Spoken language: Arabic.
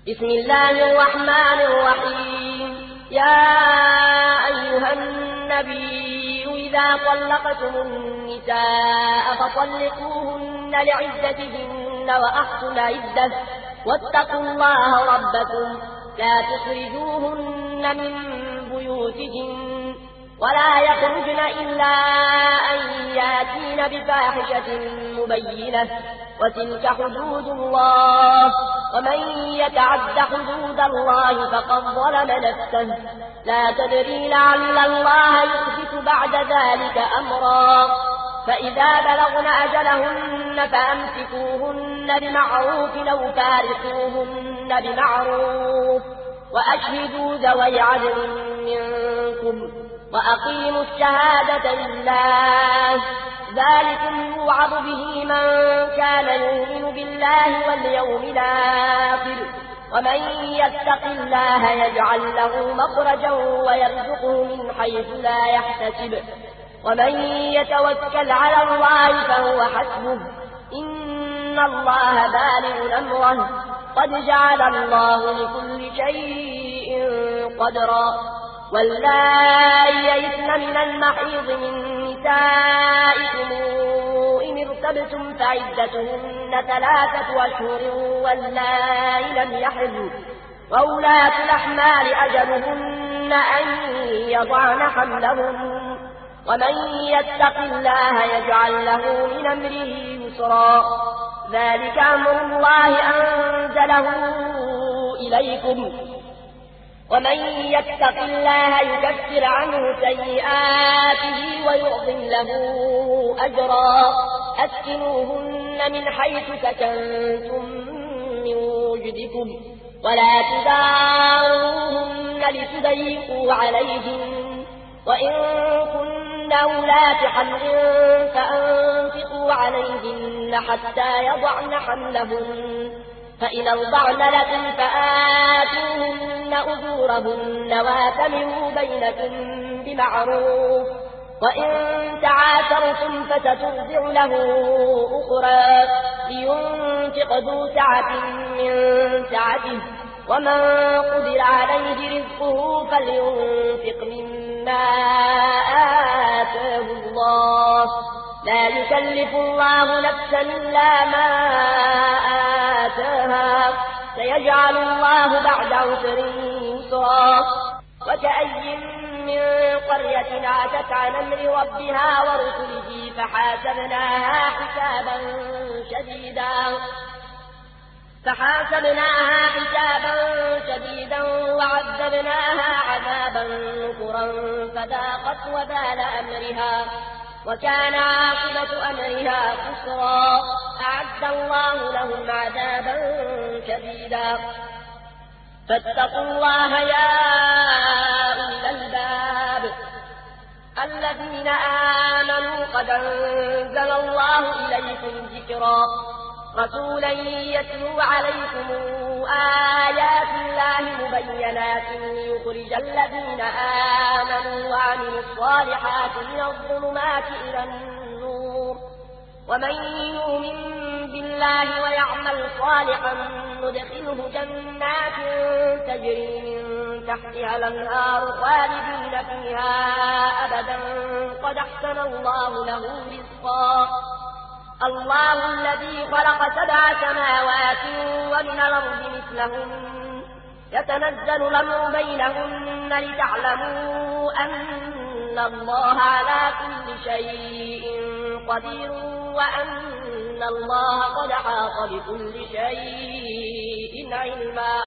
بسم الله الرحمن الرحيم. يا أيها النبي إذا طلقتم النساء فطلقوهن لعدتهن وأحصوا العدة واتقوا الله ربكم لا تخرجوهن من بيوتهن ولا يخرجن إلا أن ياتين بفاحشة مبينة وتلك حدود الله ومن يتعد حدود الله فقد ظلم نفسه لا تدري لعل الله يحدث بعد ذلك أمرا فإذا بلغن أجلهن فأمسكوهن بمعروف أو فارقوهن بمعروف وأشهدوا ذوي عدل منكم وأقيموا الشهادة لله ذلكم يوعظ به من كان يؤمن بالله واليوم الآخر ومن يتق الله يجعل له مخرجا ويرزقه من حيث لا يحتسب ومن يتوكل على الله فهو حسبه إن الله بالغ أمره قد جعل الله لكل شيء قدرا واللائي يئسن من المحيض من نسائكم إن ارتبتم فعدتهن 3 أشهر واللائي لم يحضن وأولاة الأحمال أجلهن أن يضعن حملهن ومن يتق الله يجعل له من أمره يسرا ذلك أمر الله أنزله إليكم ومن يتق الله يكفر عنه سيئاته ويعظم له أجرا أسكنوهن من حيث سكنتم من وجدكم ولا تداروهن لتضيقوا عليهن وإن كن أولات حمل فأنفقوا عليهن حتى يضعن حملهن فإن أرضعن لكم فآتوهن أجورهن وأتمروا بينكم بمعروف وإن تعاثرتم فسترضع له أخرى لينفق ذو سعة من سعته ومن قدر عليه رزقه فلينفق مما آتاه الله لا يكلف الله نفسا إلا ما آتاها سيجعل الله بعد عسر يسرا وكأي من قرية عتت عن أمر ربها ورسله فحاسبناها حسابا شديدا وعذبناها عذابا نكرا فذاقت وبال أمرها وكان عاقبة أمرها خسرا أعد الله لهم عذابا شديدا فاتقوا الله يا أولي الألباب الذين آمنوا قد أنزل الله إليكم ذكرا رسولا يتلو عليكم آيات الله مبينات ليخرج الذين آمنوا وعملوا الصالحات من الظلمات إلى النور ومن يؤمن بالله ويعمل صالحا ندخله جنات تجري من تحتها الأنهار خالدين فيها أبدا قد أحسن الله له رزقا الله الذي خلق 7 سماوات ومن الأرض مثلهن يتنزل الأمر بينهن لتعلموا أن الله على كل شيء قدير وأن الله قد أحاط بكل شيء علما